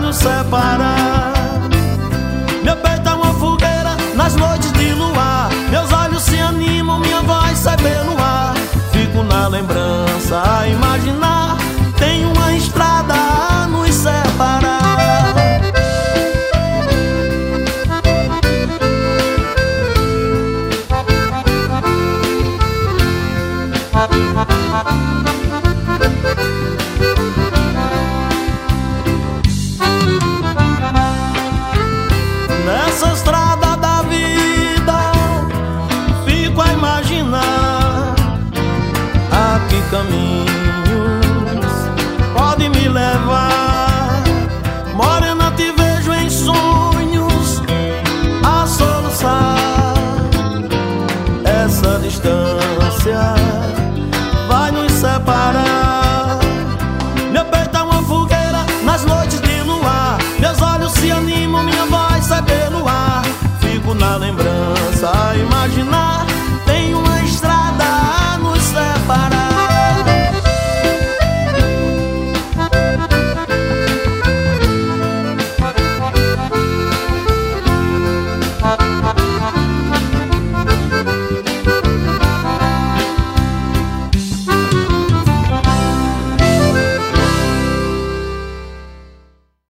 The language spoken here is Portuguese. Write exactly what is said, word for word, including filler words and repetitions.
nos separar. Meu peito é uma fogueira nas noites de luar. Meus olhos se animam, minha voz sai pelo ar. Fico na lembrança a imaginar. Tem uma estrada a nos separar. Nessa estrada da vida fico a imaginar a que caminho